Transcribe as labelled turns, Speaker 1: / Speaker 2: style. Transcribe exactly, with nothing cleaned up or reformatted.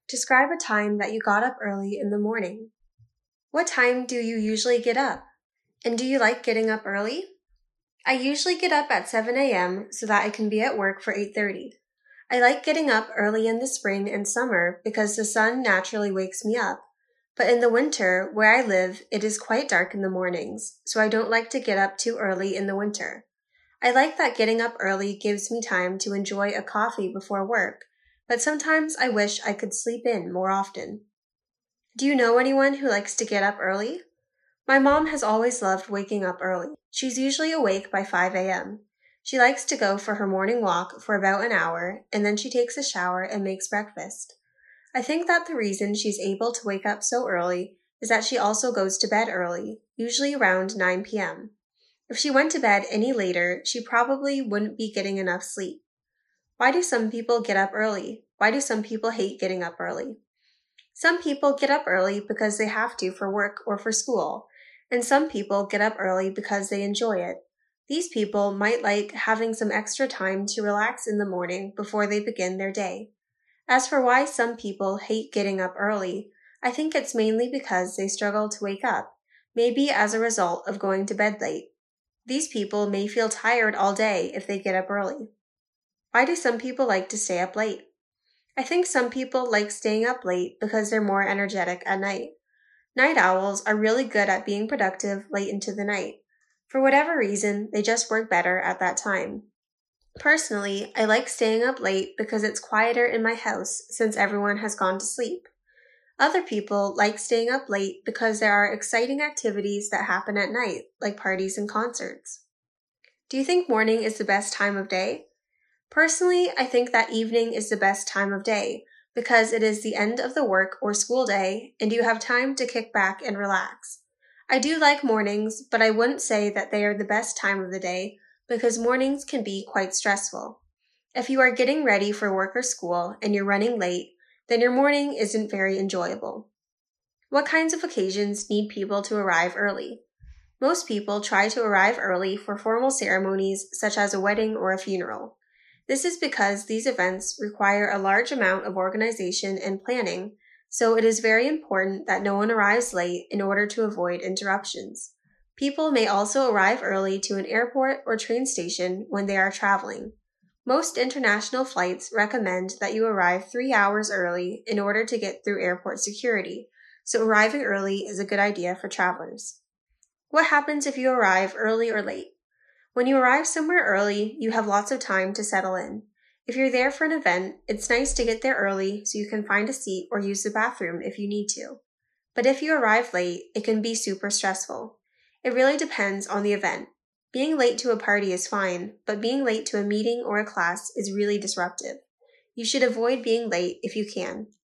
Speaker 1: Describe a time that you got up early in the morning. What time do you usually get up? And do you like getting up early? I usually get up at seven a.m. so that I can be at work for eight thirty. I like getting up early in the spring and summer because the sun naturally wakes me up. But in the winter, where I live, it is quite dark in the mornings, so I don't like to get up too early in the winter. I like that getting up early gives me time to enjoy a coffee before work, but sometimes I wish I could sleep in more often. Do you know anyone who likes to get up early? My mom has always loved waking up early. She's usually awake by five a.m. She likes to go for her morning walk for about an hour, and then she takes a shower and makes breakfast. I think that the reason she's able to wake up so early is that she also goes to bed early, usually around nine p.m. If she went to bed any later, she probably wouldn't be getting enough sleep. Why do some people get up early? Why do some people hate getting up early? Some people get up early because they have to for work or for school, and some people get up early because they enjoy it. These people might like having some extra time to relax in the morning before they begin their day. As for why some people hate getting up early, I think it's mainly because they struggle to wake up, maybe as a result of going to bed late. These people may feel tired all day if they get up early. Why do some people like to stay up late? I think some people like staying up late because they're more energetic at night. Night owls are really good at being productive late into the night. For whatever reason, they just work better at that time. Personally, I like staying up late because it's quieter in my house since everyone has gone to sleep. Other people like staying up late because there are exciting activities that happen at night, like parties and concerts. Do you think morning is the best time of day? Personally, I think that evening is the best time of day because it is the end of the work or school day and you have time to kick back and relax. I do like mornings, but I wouldn't say that they are the best time of the day because mornings can be quite stressful. If you are getting ready for work or school and you're running late, then your morning isn't very enjoyable. What kinds of occasions need people to arrive early? Most people try to arrive early for formal ceremonies such as a wedding or a funeral. This is because these events require a large amount of organization and planning, so it is very important that no one arrives late in order to avoid interruptions. People may also arrive early to an airport or train station when they are traveling. Most international flights recommend that you arrive three hours early in order to get through airport security, so arriving early is a good idea for travelers. What happens if you arrive early or late? When you arrive somewhere early, you have lots of time to settle in. If you're there for an event, it's nice to get there early so you can find a seat or use the bathroom if you need to. But if you arrive late, it can be super stressful. It really depends on the event. Being late to a party is fine, but being late to a meeting or a class is really disruptive. You should avoid being late if you can.